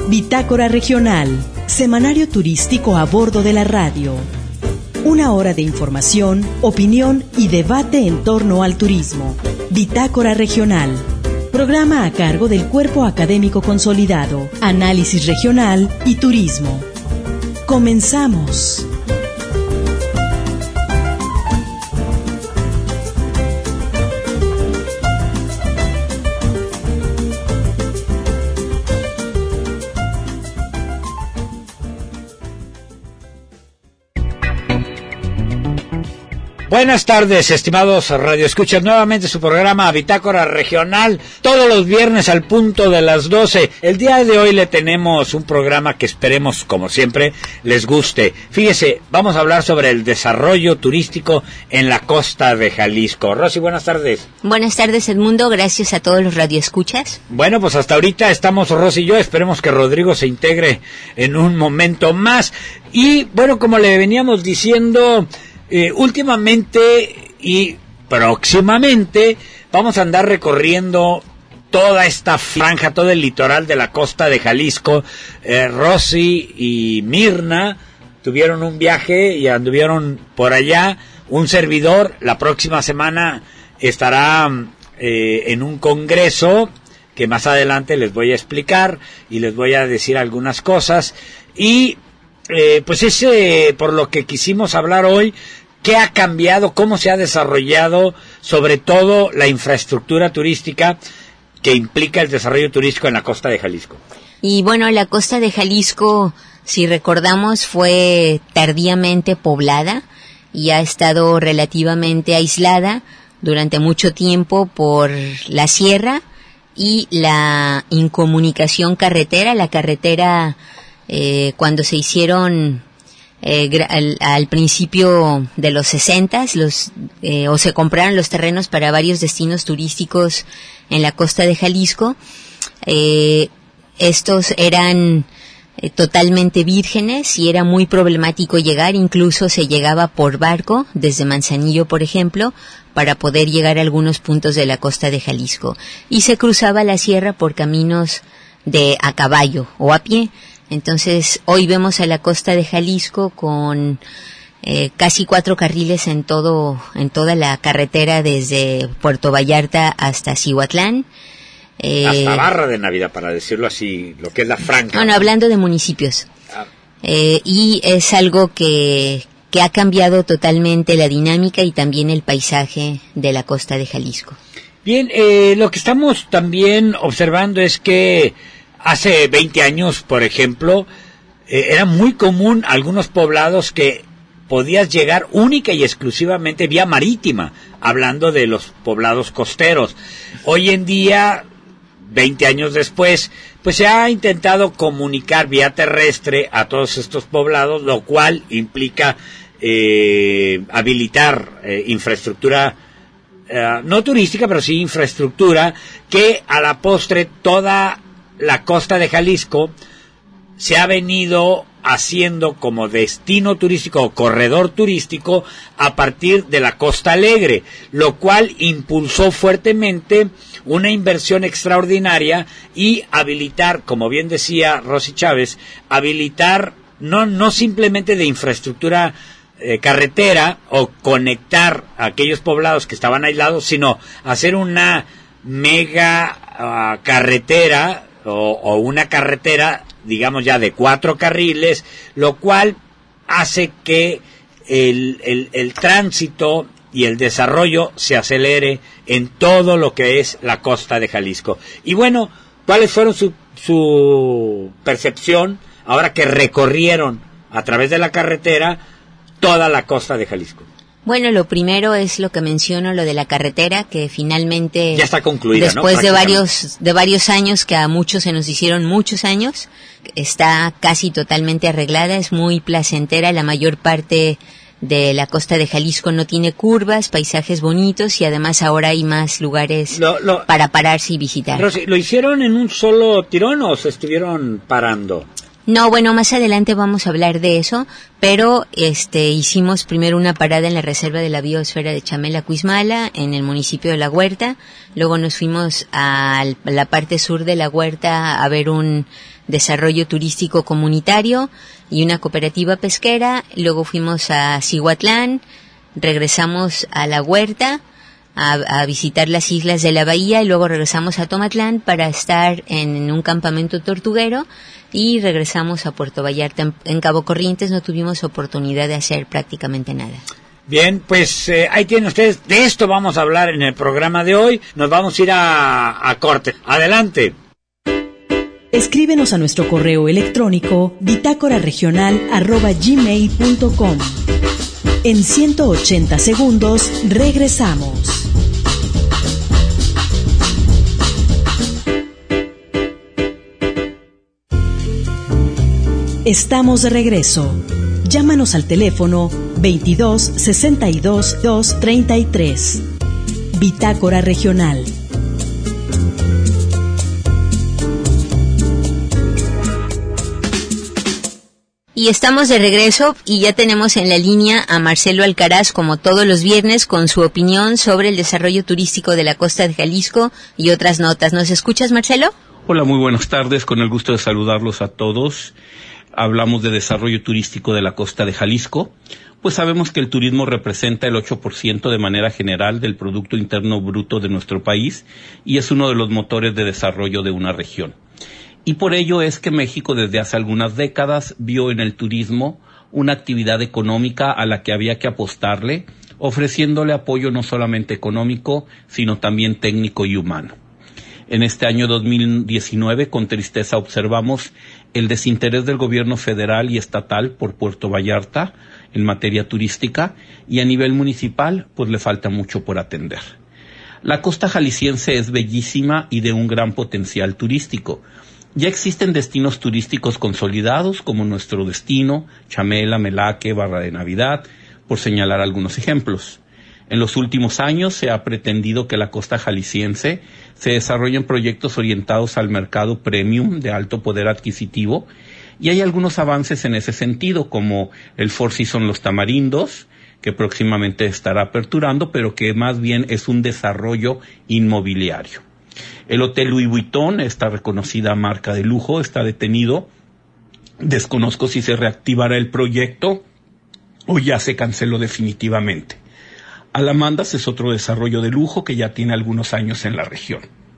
Bitácora Regional, semanario turístico a bordo de la radio. Una hora de información, opinión y debate en torno al turismo. Bitácora Regional, programa a cargo del Cuerpo Académico Consolidado, Análisis Regional y Turismo. Comenzamos. Buenas tardes, estimados radioescuchas, nuevamente su programa Bitácora Regional, todos los viernes al punto de las 12. El día de hoy le tenemos un programa que esperemos, como siempre, les guste. Fíjese, vamos a hablar sobre el desarrollo turístico en la costa de Jalisco. Rosy, buenas tardes. Buenas tardes, Edmundo, gracias a todos los radioescuchas. Bueno, pues hasta ahorita estamos Rosy y yo, esperemos que Rodrigo se integre en un momento más. Y bueno, como le veníamos diciendo, últimamente y próximamente vamos a andar recorriendo toda esta franja, todo el litoral de la costa de Jalisco. Rosy y Mirna tuvieron un viaje y anduvieron por allá. Un servidor la próxima semana estará en un congreso que más adelante les voy a explicar y les voy a decir algunas cosas. Y pues es por lo que quisimos hablar hoy. ¿Qué ha cambiado? ¿Cómo se ha desarrollado? Sobre todo la infraestructura turística que implica el desarrollo turístico en la costa de Jalisco. Y bueno, la costa de Jalisco, si recordamos, fue tardíamente poblada y ha estado relativamente aislada durante mucho tiempo por la sierra y la incomunicación carretera. La carretera, cuando se hicieron al principio de los 60s, o se compraron los terrenos para varios destinos turísticos en la costa de Jalisco. Estos eran totalmente vírgenes y era muy problemático llegar, incluso se llegaba por barco desde Manzanillo, por ejemplo, para poder llegar a algunos puntos de la costa de Jalisco, y se cruzaba la sierra por caminos a caballo o a pie. Entonces, hoy vemos a la costa de Jalisco con casi 4 carriles en toda la carretera desde Puerto Vallarta hasta Cihuatlán. Hasta Barra de Navidad, para decirlo así, lo que es la franja. Bueno, hablando de municipios. Y es algo que ha cambiado totalmente la dinámica y también el paisaje de la costa de Jalisco. Bien, lo que estamos también observando es que hace 20 años, por ejemplo, era muy común algunos poblados que podías llegar única y exclusivamente vía marítima, hablando de los poblados costeros. Hoy en día, 20 años después, pues se ha intentado comunicar vía terrestre a todos estos poblados, lo cual implica habilitar infraestructura no turística, pero sí infraestructura, que a la postre toda la costa de Jalisco se ha venido haciendo como destino turístico o corredor turístico a partir de la Costa Alegre, lo cual impulsó fuertemente una inversión extraordinaria y habilitar, como bien decía Rosy Chávez, habilitar no simplemente de infraestructura carretera o conectar a aquellos poblados que estaban aislados, sino hacer una mega carretera o una carretera, digamos ya de 4 carriles, lo cual hace que el tránsito y el desarrollo se acelere en todo lo que es la costa de Jalisco. Y bueno, ¿cuáles fueron su percepción ahora que recorrieron a través de la carretera toda la costa de Jalisco? Bueno, lo primero es lo que menciono, lo de la carretera, que finalmente ya está concluida, después de varios años, que a muchos se nos hicieron muchos años, está casi totalmente arreglada, es muy placentera. La mayor parte de la costa de Jalisco no tiene curvas, paisajes bonitos, y además ahora hay más lugares para pararse y visitar. Rosy, ¿lo hicieron en un solo tirón o se estuvieron parando? No, bueno, más adelante vamos a hablar de eso, pero hicimos primero una parada en la reserva de la biosfera de Chamela-Cuizmala, en el municipio de La Huerta. Luego nos fuimos a la parte sur de La Huerta a ver un desarrollo turístico comunitario y una cooperativa pesquera. Luego fuimos a Cihuatlán, regresamos a La Huerta a visitar las islas de la bahía y luego regresamos a Tomatlán para estar en un campamento tortuguero y regresamos a Puerto Vallarta. En Cabo Corrientes no tuvimos oportunidad de hacer prácticamente nada. Bien, pues ahí tienen ustedes. De esto vamos a hablar en el programa de hoy. Nos vamos a ir a corte. Adelante. Escríbenos a nuestro correo electrónico bitácoraregional@gmail.com. En 180 segundos regresamos. Estamos de regreso. Llámanos al teléfono 22 62 233. Bitácora Regional. Y estamos de regreso y ya tenemos en la línea a Marcelo Alcaraz, como todos los viernes, con su opinión sobre el desarrollo turístico de la costa de Jalisco y otras notas. ¿Nos escuchas, Marcelo? Hola, muy buenas tardes. Con el gusto de saludarlos a todos. Hablamos de desarrollo turístico de la costa de Jalisco. Pues sabemos que el turismo representa el 8% de manera general del Producto Interno Bruto de nuestro país y es uno de los motores de desarrollo de una región. Y por ello es que México desde hace algunas décadas vio en el turismo una actividad económica a la que había que apostarle, ofreciéndole apoyo no solamente económico, sino también técnico y humano. En este año 2019, con tristeza observamos el desinterés del gobierno federal y estatal por Puerto Vallarta en materia turística y a nivel municipal, pues le falta mucho por atender. La costa jalisciense es bellísima y de un gran potencial turístico. Ya existen destinos turísticos consolidados como nuestro destino, Chamela, Melaque, Barra de Navidad, por señalar algunos ejemplos. En los últimos años se ha pretendido que la costa jalisciense se desarrollen proyectos orientados al mercado premium de alto poder adquisitivo y hay algunos avances en ese sentido, como el Four Seasons Los Tamarindos, que próximamente estará aperturando, pero que más bien es un desarrollo inmobiliario. El Hotel Louis Vuitton, esta reconocida marca de lujo, está detenido. Desconozco si se reactivará el proyecto o ya se canceló definitivamente. Alamandas es otro desarrollo de lujo que ya tiene algunos años en la región.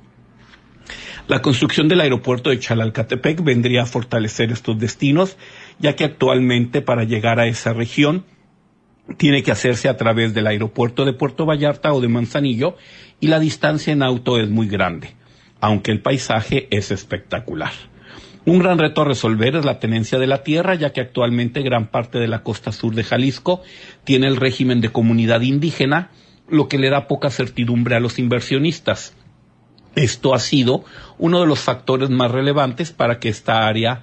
La construcción del aeropuerto de Chalalcatepec vendría a fortalecer estos destinos, ya que actualmente para llegar a esa región tiene que hacerse a través del aeropuerto de Puerto Vallarta o de Manzanillo y la distancia en auto es muy grande, aunque el paisaje es espectacular. Un gran reto a resolver es la tenencia de la tierra, ya que actualmente gran parte de la costa sur de Jalisco tiene el régimen de comunidad indígena, lo que le da poca certidumbre a los inversionistas. Esto ha sido uno de los factores más relevantes para que esta área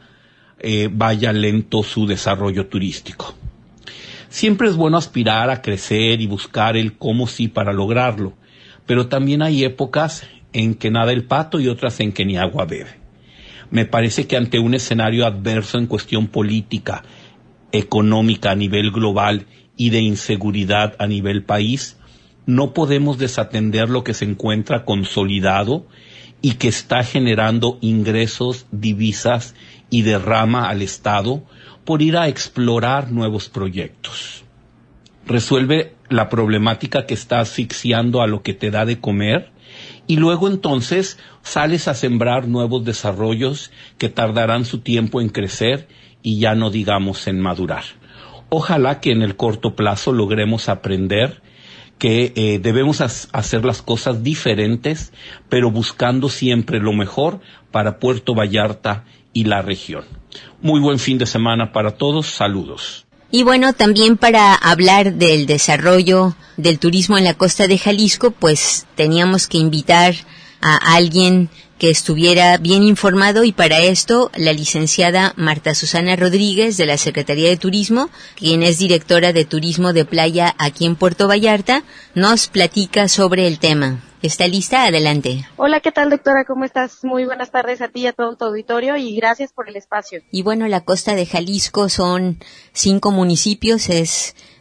vaya lento su desarrollo turístico. Siempre es bueno aspirar a crecer y buscar el cómo sí para lograrlo, pero también hay épocas en que nada el pato y otras en que ni agua bebe. Me parece que ante un escenario adverso en cuestión política, económica a nivel global y de inseguridad a nivel país, no podemos desatender lo que se encuentra consolidado y que está generando ingresos, divisas y derrama al Estado por ir a explorar nuevos proyectos. Resuelve la problemática que está asfixiando a lo que te da de comer y luego entonces sales a sembrar nuevos desarrollos que tardarán su tiempo en crecer y ya no digamos en madurar. Ojalá que en el corto plazo logremos aprender que debemos hacer las cosas diferentes, pero buscando siempre lo mejor para Puerto Vallarta y la región. Muy buen fin de semana para todos, saludos. Y bueno, también para hablar del desarrollo del turismo en la costa de Jalisco, pues teníamos que invitar a alguien que estuviera bien informado y para esto la licenciada Marta Susana Rodríguez de la Secretaría de Turismo, quien es directora de Turismo de Playa aquí en Puerto Vallarta, nos platica sobre el tema. ¿Está lista? Adelante. Hola, ¿qué tal, doctora? ¿Cómo estás? Muy buenas tardes a ti y a todo tu auditorio y gracias por el espacio. Y bueno, la costa de Jalisco son 5 municipios, es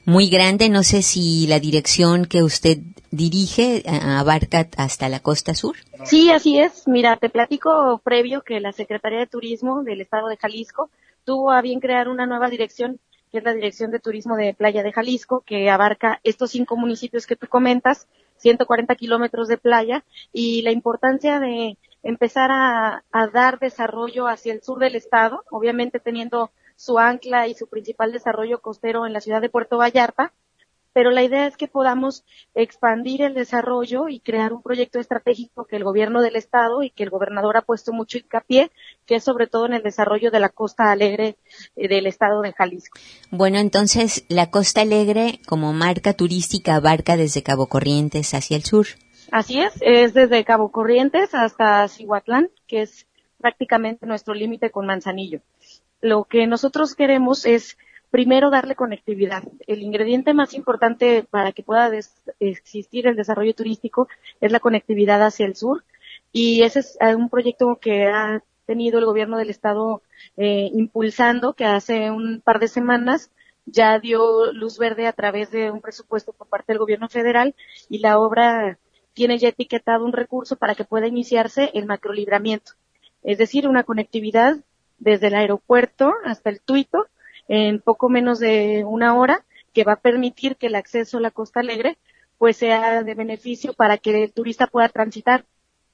muy grande. No sé si la dirección que usted dirige abarca hasta la costa sur. Sí, así es. Mira, te platico previo que la Secretaría de Turismo del Estado de Jalisco tuvo a bien crear una nueva dirección, que es la Dirección de Turismo de Playa de Jalisco, que abarca estos 5 municipios que tú comentas, 140 kilómetros de playa, y la importancia de empezar a dar desarrollo hacia el sur del estado, obviamente teniendo su ancla y su principal desarrollo costero en la ciudad de Puerto Vallarta, pero la idea es que podamos expandir el desarrollo y crear un proyecto estratégico que el gobierno del estado y que el gobernador ha puesto mucho hincapié, que es sobre todo en el desarrollo de la Costa Alegre del estado de Jalisco. Bueno, entonces la Costa Alegre como marca turística abarca desde Cabo Corrientes hacia el sur. Así es desde Cabo Corrientes hasta Cihuatlán, que es prácticamente nuestro límite con Manzanillo. Lo que nosotros queremos es primero darle conectividad. El ingrediente más importante para que pueda existir el desarrollo turístico es la conectividad hacia el sur, y ese es un proyecto que ha tenido el gobierno del estado impulsando, que hace un par de semanas ya dio luz verde a través de un presupuesto por parte del gobierno federal, y la obra tiene ya etiquetado un recurso para que pueda iniciarse el macrolibramiento, es decir, una conectividad desde el aeropuerto hasta el Tuito en poco menos de una hora, que va a permitir que el acceso a la Costa Alegre pues sea de beneficio para que el turista pueda transitar,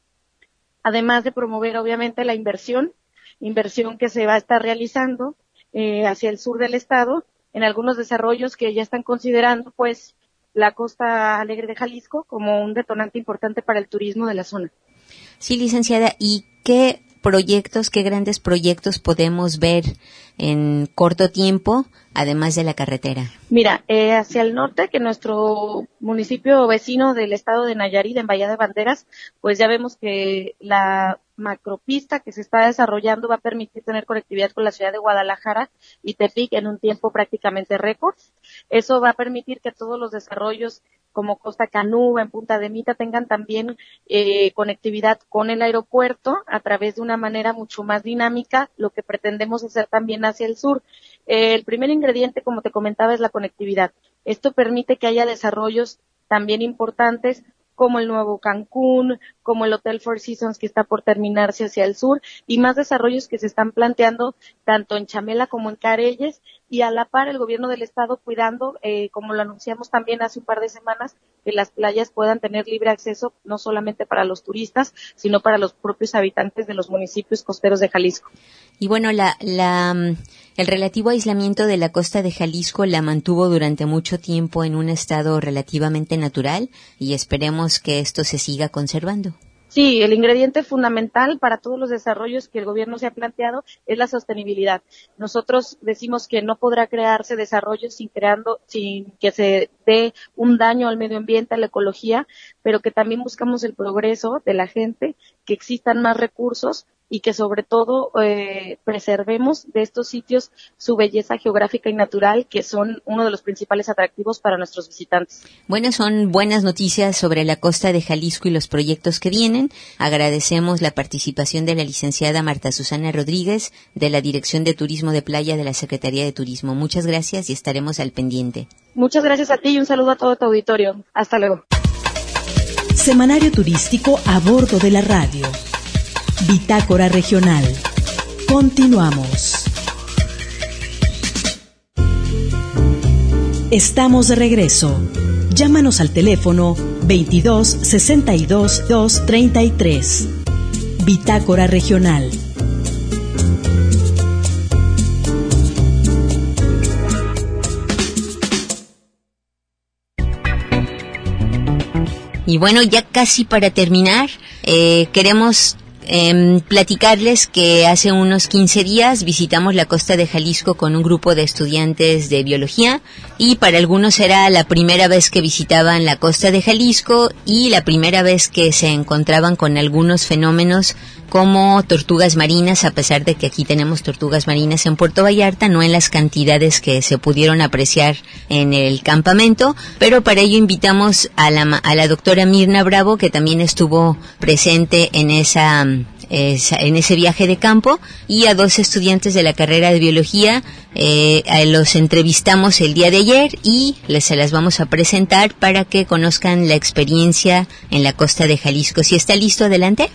además de promover obviamente la inversión que se va a estar realizando hacia el sur del estado en algunos desarrollos que ya están considerando pues la Costa Alegre de Jalisco como un detonante importante para el turismo de la zona. Sí, licenciada, ¿y qué grandes proyectos podemos ver en corto tiempo, además de la carretera? Mira, hacia el norte, que nuestro municipio vecino del estado de Nayarit, en Bahía de Banderas, pues ya vemos que la macropista que se está desarrollando va a permitir tener conectividad con la ciudad de Guadalajara y Tepic en un tiempo prácticamente récord. Eso va a permitir que todos los desarrollos como Costa Canuba, en Punta de Mita, tengan también conectividad con el aeropuerto a través de una manera mucho más dinámica, lo que pretendemos hacer también hacia el sur. El primer ingrediente, como te comentaba, es la conectividad. Esto permite que haya desarrollos también importantes como el nuevo Cancún, como el Hotel Four Seasons que está por terminarse hacia el sur, y más desarrollos que se están planteando tanto en Chamela como en Careyes, y a la par el gobierno del estado cuidando, como lo anunciamos también hace un par de semanas, que las playas puedan tener libre acceso no solamente para los turistas, sino para los propios habitantes de los municipios costeros de Jalisco. Y bueno, el relativo aislamiento de la costa de Jalisco la mantuvo durante mucho tiempo en un estado relativamente natural, y esperemos que esto se siga conservando. Sí, el ingrediente fundamental para todos los desarrollos que el gobierno se ha planteado es la sostenibilidad. Nosotros decimos que no podrá crearse desarrollo sin que se dé un daño al medio ambiente, a la ecología, pero que también buscamos el progreso de la gente, que existan más recursos y que sobre todo preservemos de estos sitios su belleza geográfica y natural, que son uno de los principales atractivos para nuestros visitantes. Bueno, son buenas noticias sobre la costa de Jalisco y los proyectos que vienen. Agradecemos la participación de la licenciada Marta Susana Rodríguez, de la Dirección de Turismo de Playa de la Secretaría de Turismo. Muchas gracias y estaremos al pendiente. Muchas gracias a ti y un saludo a todo tu auditorio. Hasta luego. Semanario turístico a bordo de la radio. Bitácora Regional. Continuamos. Estamos de regreso. Llámanos al teléfono 22 62 233. Bitácora Regional. Y bueno, ya casi para terminar, queremos platicarles que hace unos 15 días visitamos la costa de Jalisco con un grupo de estudiantes de biología, y para algunos era la primera vez que visitaban la costa de Jalisco y la primera vez que se encontraban con algunos fenómenos como tortugas marinas, a pesar de que aquí tenemos tortugas marinas en Puerto Vallarta, no en las cantidades que se pudieron apreciar en el campamento, pero para ello invitamos a la doctora Mirna Bravo, que también estuvo presente en en ese viaje de campo, y a 2 estudiantes de la carrera de biología los entrevistamos el día de ayer y se las vamos a presentar para que conozcan la experiencia en la costa de Jalisco. Si está listo, adelante.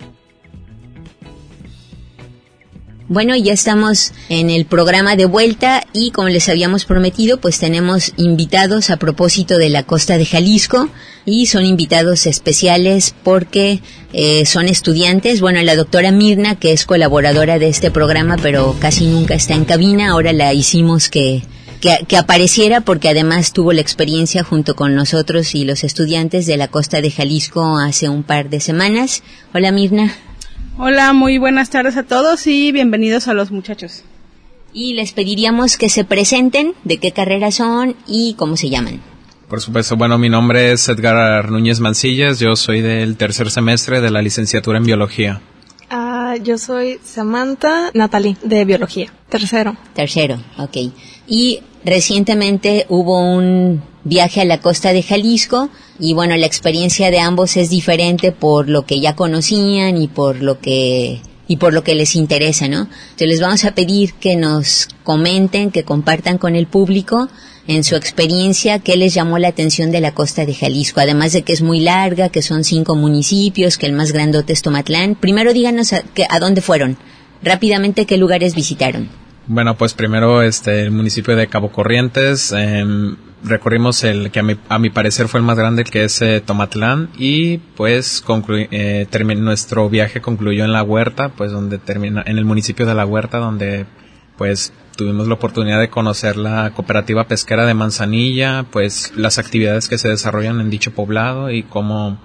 Bueno, ya estamos en el programa de vuelta y como les habíamos prometido, pues tenemos invitados a propósito de la costa de Jalisco, y son invitados especiales porque son estudiantes. Bueno, la doctora Mirna, que es colaboradora de este programa, pero casi nunca está en cabina, ahora la hicimos que apareciera porque además tuvo la experiencia junto con nosotros y los estudiantes de la costa de Jalisco hace un par de semanas. Hola, Mirna. Hola, muy buenas tardes a todos y bienvenidos a los muchachos. Y les pediríamos que se presenten, de qué carrera son y cómo se llaman. Por supuesto, bueno, mi nombre es Edgar Núñez Mancillas, yo soy del 3er semestre de la licenciatura en Biología. Yo soy Samantha Natalie, de Biología, tercero, ok. Y recientemente hubo un viaje a la costa de Jalisco, y bueno, la experiencia de ambos es diferente por lo que ya conocían y por lo que les interesa, ¿no? Entonces les vamos a pedir que nos comenten, que compartan con el público en su experiencia qué les llamó la atención de la costa de Jalisco, además de que es muy larga, que son 5 municipios, que el más grandote es Tomatlán. Primero díganos a dónde fueron, rápidamente qué lugares visitaron. Bueno, pues primero el municipio de Cabo Corrientes, recorrimos el que a mi parecer fue el más grande, que es Tomatlán, y pues nuestro viaje concluyó en La Huerta, pues en el municipio de La Huerta, donde pues tuvimos la oportunidad de conocer la cooperativa pesquera de Manzanilla, pues las actividades que se desarrollan en dicho poblado y cómo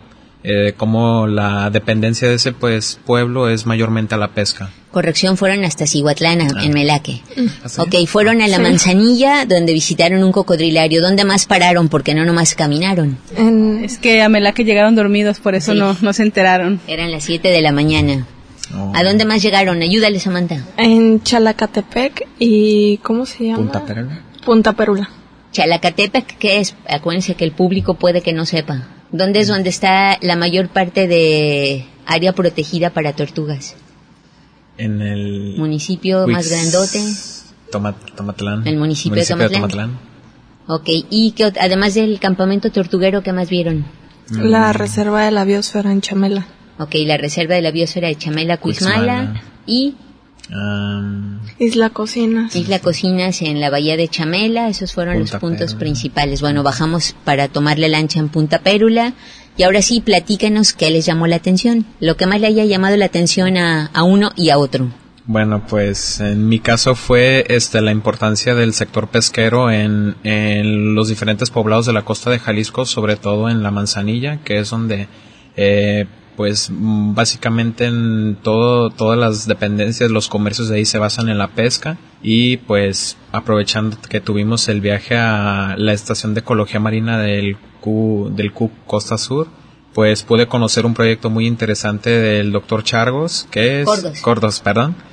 la dependencia de ese pues pueblo es mayormente a la pesca. Corrección, fueron hasta Cihuatlán, en Melaque. ¿Sí? Ok, fueron a la Manzanilla, donde visitaron un cocodrilario. ¿Dónde más pararon? Porque no nomás caminaron. Es que a Melaque llegaron dormidos, por eso sí. no se enteraron. Eran las 7 de la mañana. Oh. ¿A dónde más llegaron? Ayúdale, Samantha. En Chalacatepec y... ¿cómo se llama? Punta Perula. Chalacatepec, ¿qué es? Acuérdense que el público puede que no sepa. ¿Dónde es donde está la mayor parte de área protegida para tortugas? En el... municipio más grandote. Tomatlán. El municipio de Tomatlán. Ok, y además del campamento tortuguero, ¿qué más vieron? La reserva de la biosfera en Chamela. Ok, la reserva de la biosfera de Chamela, Cuixmala y... Isla Cocinas. Isla Cocinas en la bahía de Chamela, esos fueron los puntos principales. Bueno, bajamos para tomar la lancha en Punta Pérula, y ahora sí, platícanos qué les llamó la atención, lo que más le haya llamado la atención a uno y a otro. Bueno, pues en mi caso fue la importancia del sector pesquero en los diferentes poblados de la costa de Jalisco, sobre todo en la Manzanilla, que es donde pues básicamente en todas las dependencias, los comercios de ahí se basan en la pesca, y pues aprovechando que tuvimos el viaje a la estación de ecología marina del CUC Costa Sur, pues pude conocer un proyecto muy interesante del doctor Chargos, que es Cordos,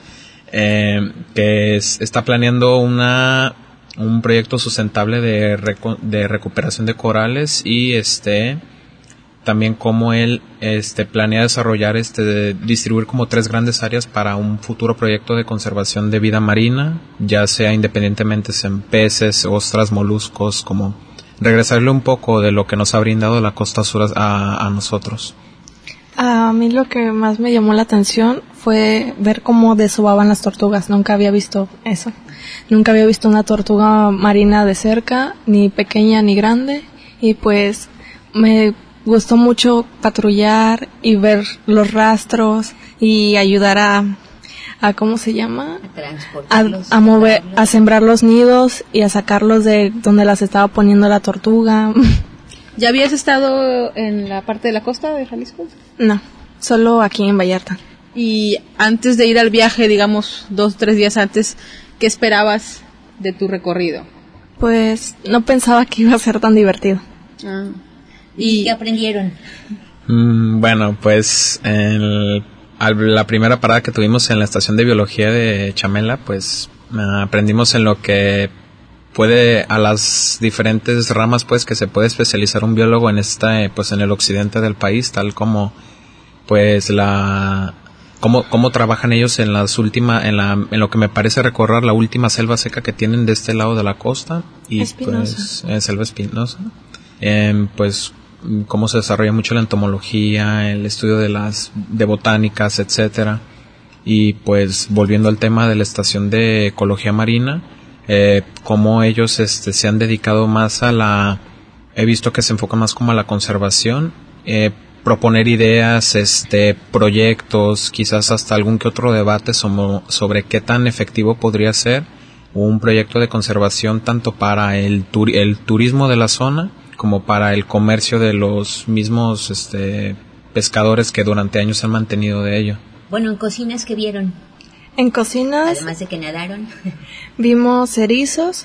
que está planeando un proyecto sustentable de recuperación de corales, y también cómo él planea desarrollar distribuir como 3 grandes áreas para un futuro proyecto de conservación de vida marina, ya sea independientemente en peces, ostras, moluscos, como regresarle un poco de lo que nos ha brindado la Costa Sur a nosotros. A mí lo que más me llamó la atención fue ver cómo desovaban las tortugas. Nunca había visto eso. Nunca había visto una tortuga marina de cerca, ni pequeña ni grande, y pues me gustó mucho patrullar y ver los y ayudar a ¿cómo se llama? A mover, a sembrar los nidos y a sacarlos de donde las estaba poniendo la tortuga. ¿Ya habías estado en la parte de la costa de Jalisco? No, solo aquí en Vallarta. Y antes de ir al viaje, digamos 2 o 3 días antes, ¿qué esperabas de tu recorrido? Pues no pensaba que iba a ser tan divertido. ¿Y qué aprendieron? Bueno, pues la primera parada que tuvimos en la estación de biología de Chamela, pues aprendimos en lo que puede, a las diferentes ramas pues que se puede especializar un biólogo en pues en el occidente del país, tal como pues la cómo trabajan ellos en en lo que me parece recorrer la última selva seca que tienen de este lado de la costa, y espinosa. pues selva espinosa. Pues cómo se desarrolla mucho la entomología, el estudio de botánicas, etcétera. Y pues volviendo al tema de la estación de ecología marina, cómo ellos se han dedicado más he visto que se enfocan más como a la conservación, proponer ideas, proyectos, quizás hasta algún que otro debate sobre qué tan efectivo podría ser un proyecto de conservación tanto para el turismo de la zona como para el comercio de los mismos pescadores que durante años se han mantenido de ello. Bueno, ¿en cocinas qué vieron? En cocinas, Además de que nadaron. vimos erizos,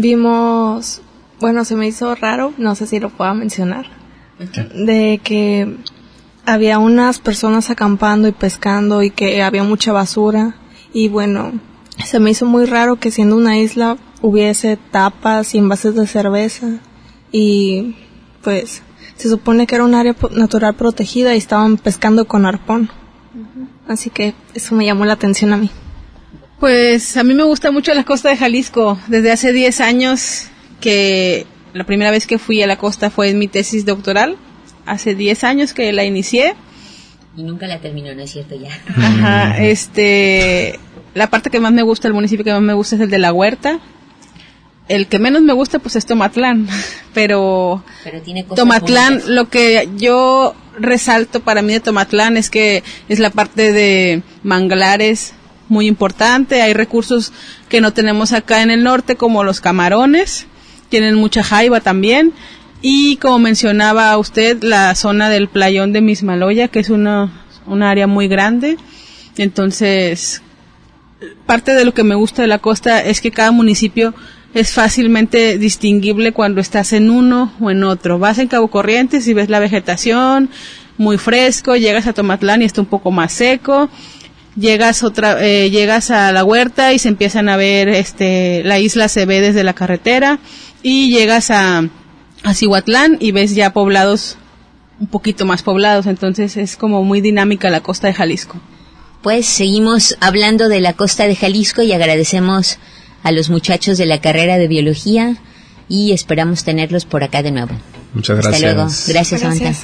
se me hizo raro, no sé si lo puedo mencionar, de que había unas personas acampando y pescando y que había mucha basura, y bueno, se me hizo muy raro que siendo una isla hubiese tapas y envases de cerveza, y pues se supone que era un área natural protegida y estaban pescando con arpón. Así que eso me llamó la atención a mí. Pues a mí me gusta mucho la costa de Jalisco. Desde hace 10 años que la primera vez que fui a la costa fue en mi tesis doctoral. Hace 10 años que la inicié. Y nunca la terminó, ¿no es cierto ya? Ajá, la parte que más me gusta, el municipio que más me gusta es el de La Huerta. El que menos me gusta pues es Tomatlán, pero tiene cosas Tomatlán, bonitas. lo que yo resalto para mí de Tomatlán es que es la parte de manglares muy importante. Hay recursos que no tenemos acá en el norte, como los camarones, tienen mucha jaiba también, y como mencionaba usted, la zona del playón de Mismaloya, que es una área muy grande. Entonces, parte de lo que me gusta de la costa es que cada municipio es fácilmente distinguible cuando estás en uno o en otro. Vas en Cabo Corrientes y ves la vegetación muy fresco, llegas a Tomatlán y está un poco más seco, llegas a La Huerta y se empiezan a ver, la isla se ve desde la carretera, y llegas a Cihuatlán y ves ya poblados, un poquito más poblados. Entonces es como muy dinámica la costa de Jalisco. Pues seguimos hablando de la costa de Jalisco y agradecemos a los muchachos de la carrera de biología y esperamos tenerlos por acá de nuevo. Muchas gracias. Hasta luego. Gracias, Samantha.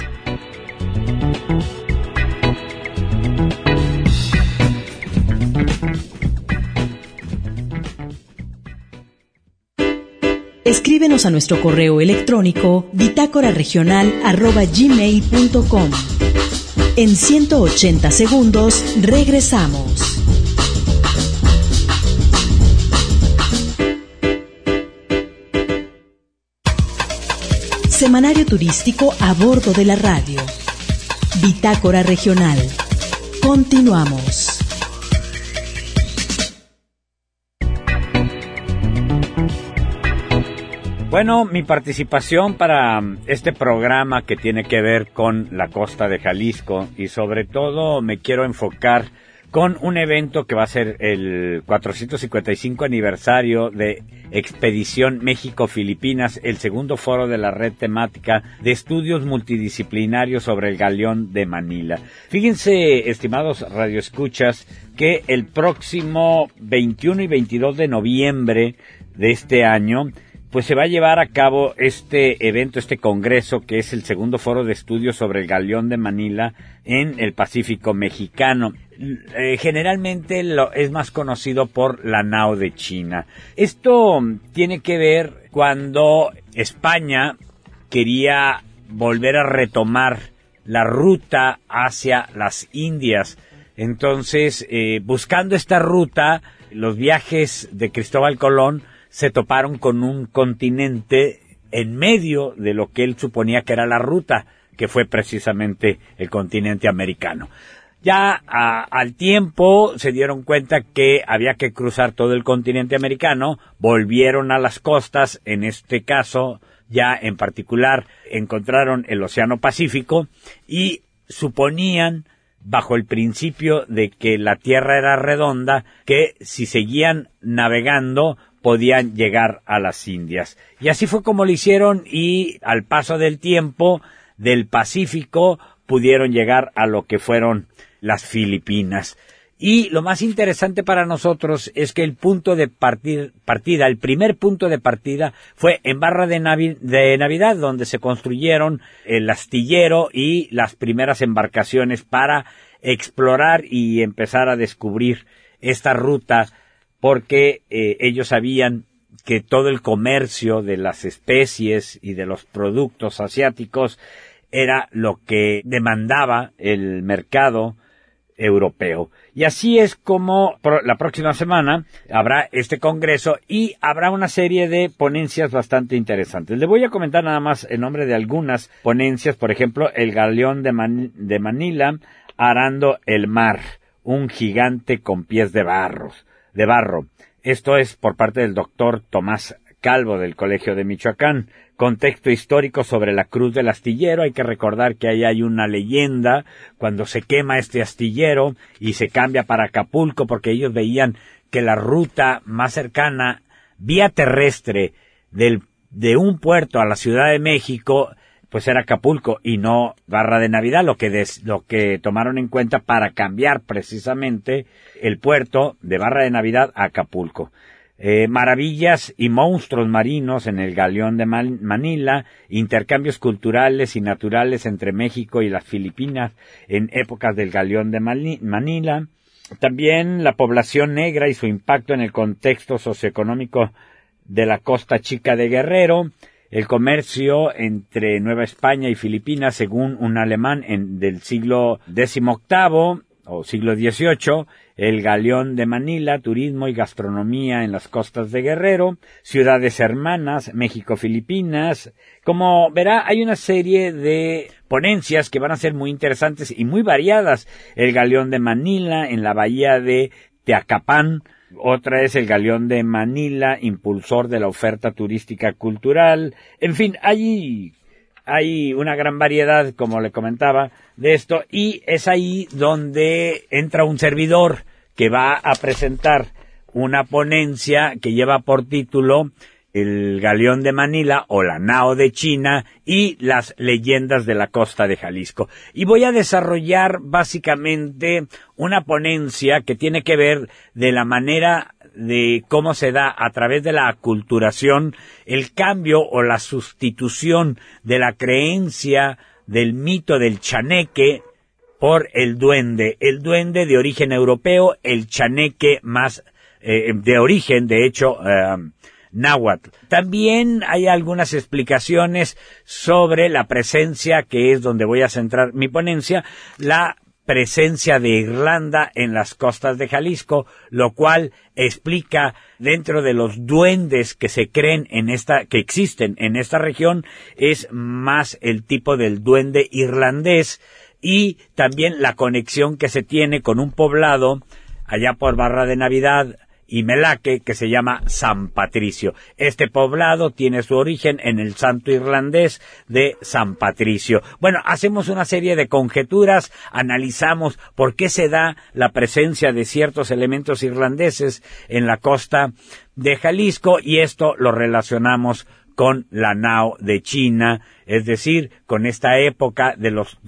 Escríbenos a nuestro correo electrónico bitácoraregional@gmail.com. En 180 segundos regresamos. Semanario turístico a bordo de la radio. Bitácora Regional. Continuamos. Bueno, mi participación para este programa que tiene que ver con la costa de Jalisco, y sobre todo me quiero enfocar con un evento que va a ser el 455 aniversario de Expedición México-Filipinas, el segundo foro de la red temática de estudios multidisciplinarios sobre el Galeón de Manila. Fíjense, estimados radioescuchas, que el próximo 21 y 22 de noviembre de este año pues se va a llevar a cabo este evento, este congreso, que es el segundo foro de estudios sobre el Galeón de Manila en el Pacífico mexicano. Generalmente es más conocido por la nao de China. Esto tiene que ver cuando España quería volver a retomar la ruta hacia las Indias. Entonces, buscando esta ruta, los viajes de Cristóbal Colón se toparon con un continente en medio de lo que él suponía que era la ruta, que fue precisamente el continente americano. Ya al tiempo se dieron cuenta que había que cruzar todo el continente americano, volvieron a las costas, en este caso ya en particular encontraron el Océano Pacífico y suponían, bajo el principio de que la Tierra era redonda, que si seguían navegando podían llegar a las Indias. Y así fue como lo hicieron, y al paso del tiempo del Pacífico pudieron llegar a lo que fueron las Filipinas. Y lo más interesante para nosotros es que el punto de partida, el primer punto de partida fue en Barra de Navidad, donde se construyeron el astillero y las primeras embarcaciones para explorar y empezar a descubrir esta ruta, porque ellos sabían que todo el comercio de las especies y de los productos asiáticos era lo que demandaba el mercado europeo. Y así es como la próxima semana habrá este congreso y habrá una serie de ponencias bastante interesantes. Le voy a comentar nada más el nombre de algunas ponencias, por ejemplo, el galeón de Manila arando el mar, un gigante con pies de barro. Esto es por parte del doctor Tomás Calvo del Colegio de Michoacán. Contexto histórico sobre la Cruz del Astillero. Hay que recordar que ahí hay una leyenda cuando se quema este astillero y se cambia para Acapulco, porque ellos veían que la ruta más cercana, vía terrestre, de un puerto a la Ciudad de México, pues era Acapulco y no Barra de Navidad, lo que tomaron en cuenta para cambiar precisamente el puerto de Barra de Navidad a Acapulco. Maravillas y monstruos marinos en el galeón de Manila, intercambios culturales y naturales entre México y las Filipinas en épocas del galeón de Manila. También la población negra y su impacto en el contexto socioeconómico de la costa chica de Guerrero. El comercio entre Nueva España y Filipinas, según un alemán del siglo XVIII o siglo XVIII, el galeón de Manila, turismo y gastronomía en las costas de Guerrero, ciudades hermanas, México-Filipinas. Como verá, hay una serie de ponencias que van a ser muy interesantes y muy variadas. El galeón de Manila en la bahía de Teacapán. Otra es el galeón de Manila, impulsor de la oferta turística cultural. En fin, hay una gran variedad, como le comentaba, de esto, y es ahí donde entra un servidor que va a presentar una ponencia que lleva por título El galeón de Manila o la Nao de China y las leyendas de la costa de Jalisco. Y voy a desarrollar básicamente una ponencia que tiene que ver de la manera de cómo se da a través de la aculturación el cambio o la sustitución de la creencia del mito del chaneque por el duende de origen europeo, el chaneque más de origen, de hecho, náhuatl. También hay algunas explicaciones sobre la presencia, que es donde voy a centrar mi ponencia, la presencia de Irlanda en las costas de Jalisco, lo cual explica dentro de los duendes que se creen que existen en esta región, es más el tipo del duende irlandés y también la conexión que se tiene con un poblado allá por Barra de Navidad y Melaque, que se llama San Patricio. Este poblado tiene su origen en el santo irlandés de San Patricio. Bueno, hacemos una serie de conjeturas, analizamos por qué se da la presencia de ciertos elementos irlandeses en la costa de Jalisco, y esto lo relacionamos con la Nao de China, es decir, con esta época de los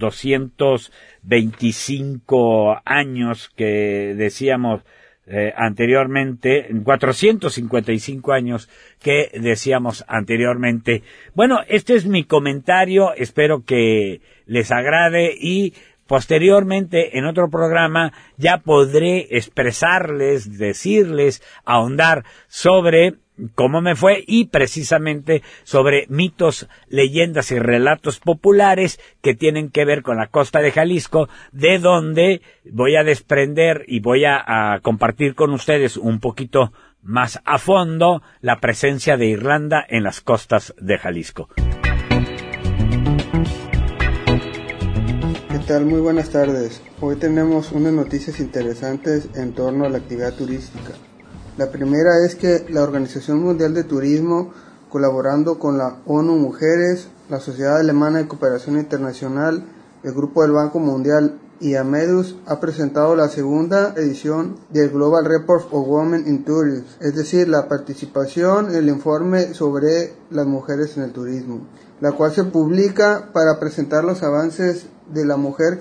225 años que decíamos anteriormente, 455 años que decíamos anteriormente. Bueno, este es mi comentario, espero que les agrade y posteriormente en otro programa ya podré expresarles, decirles, ahondar sobre cómo me fue y precisamente sobre mitos, leyendas y relatos populares que tienen que ver con la costa de Jalisco, de donde voy a desprender y voy a compartir con ustedes un poquito más a fondo la presencia de Irlanda en las costas de Jalisco. ¿Qué tal? Muy buenas tardes. Hoy tenemos unas noticias interesantes en torno a la actividad turística. La primera es que la Organización Mundial de Turismo, colaborando con la ONU Mujeres, la Sociedad Alemana de Cooperación Internacional, el Grupo del Banco Mundial y Amedus, ha presentado la segunda edición del Global Report of Women in Tourism, es decir, la participación en el informe sobre las mujeres en el turismo, la cual se publica para presentar los avances de la mujer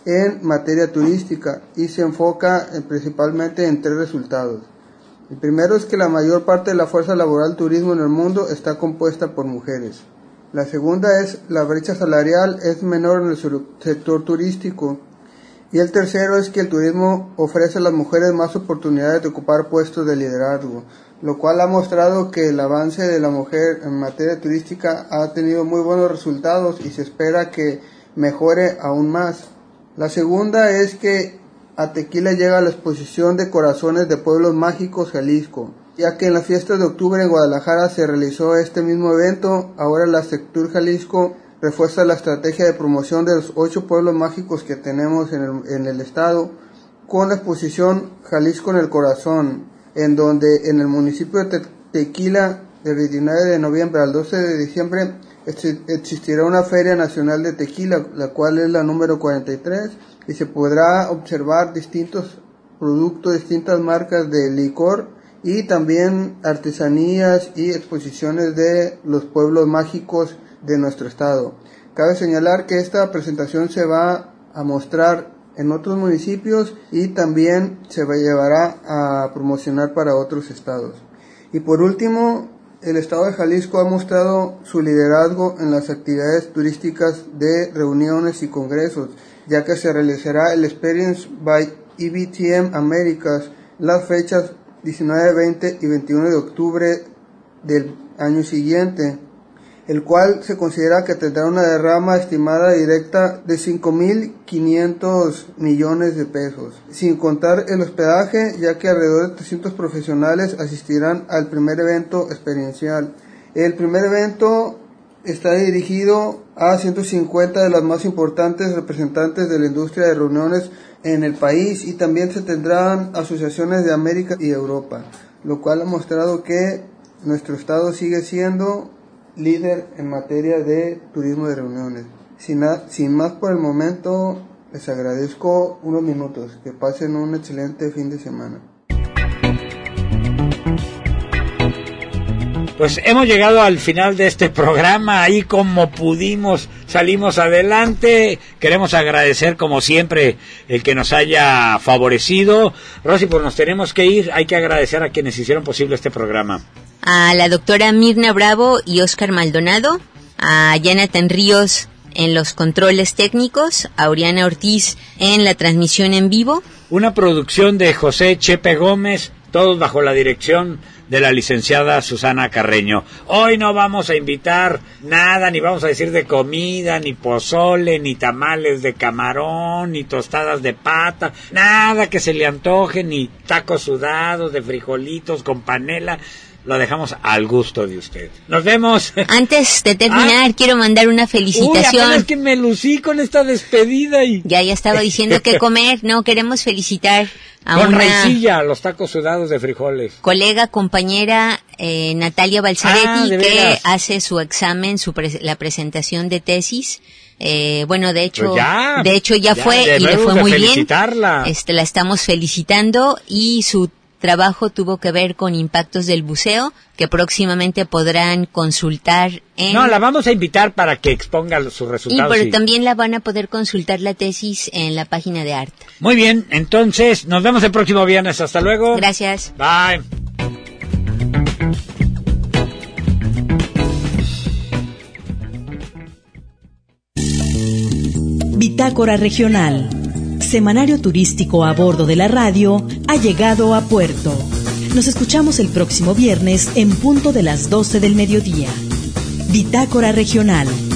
en materia turística y se enfoca principalmente en 3 resultados. El primero es que la mayor parte de la fuerza laboral del turismo en el mundo está compuesta por mujeres. La segunda es la brecha salarial es menor en el sector turístico. Y el tercero es que el turismo ofrece a las mujeres más oportunidades de ocupar puestos de liderazgo, lo cual ha mostrado que el avance de la mujer en materia turística ha tenido muy buenos resultados y se espera que mejore aún más. La segunda es que a Tequila llega la exposición de Corazones de Pueblos Mágicos Jalisco, ya que en las fiestas de octubre en Guadalajara se realizó este mismo evento. Ahora la Sectur Jalisco refuerza la estrategia de promoción de los 8 pueblos mágicos que tenemos en el estado, con la exposición Jalisco en el Corazón, en donde en el municipio de Tequila, del 29 de noviembre al 12 de diciembre, existirá una Feria Nacional de Tequila, la cual es la número 43, y se podrá observar distintos productos, distintas marcas de licor y también artesanías y exposiciones de los pueblos mágicos de nuestro estado. Cabe señalar que esta presentación se va a mostrar en otros municipios y también se llevará a promocionar para otros estados. Y por último, el estado de Jalisco ha mostrado su liderazgo en las actividades turísticas de reuniones y congresos, ya que se realizará el Experience by EBTM Americas las fechas 19, 20 y 21 de octubre del año siguiente, el cual se considera que tendrá una derrama estimada directa de 5.500 millones de pesos, sin contar el hospedaje, ya que alrededor de 300 profesionales asistirán al primer evento experiencial. El primer evento está dirigido a 150 de las más importantes representantes de la industria de reuniones en el país, y también se tendrán asociaciones de América y Europa, lo cual ha mostrado que nuestro estado sigue siendo líder en materia de turismo de reuniones. Sin más por el momento, les agradezco unos minutos. Que pasen un excelente fin de semana. Pues hemos llegado al final de este programa. Ahí como pudimos salimos adelante. Queremos agradecer como siempre el que nos haya favorecido. Rosy, pues nos tenemos que ir. Hay que agradecer a quienes hicieron posible este programa. A la doctora Mirna Bravo y Óscar Maldonado, a Jonathan Ríos en los controles técnicos, a Oriana Ortiz en la transmisión en vivo. Una producción de José Chepe Gómez, todos bajo la dirección de la licenciada Susana Carreño. Hoy no vamos a invitar nada, ni vamos a decir de comida, ni pozole, ni tamales de camarón, ni tostadas de pata, nada que se le antoje, ni tacos sudados de frijolitos con panela. Lo dejamos al gusto de usted. Nos vemos. Antes de terminar, quiero mandar una felicitación. Uy, apenas que me lucí con esta despedida y... Ya estaba diciendo que comer. No, queremos felicitar a con una raicilla, los tacos sudados de frijoles. Colega, compañera, Natalia Balzaretti, que veras. hace su examen, la presentación de tesis. Bueno, de hecho ya fue y le fue muy bien. La estamos felicitando, y su trabajo tuvo que ver con impactos del buceo, que próximamente podrán consultar en... No, la vamos a invitar para que exponga sus resultados. Pero también la van a poder consultar la tesis en la página de ART. Muy bien, entonces nos vemos el próximo viernes. Hasta luego. Gracias. Bye. Bitácora Regional, semanario turístico a bordo de la radio, ha llegado a puerto. Nos escuchamos el próximo viernes en punto de las 12 del mediodía. Bitácora Regional.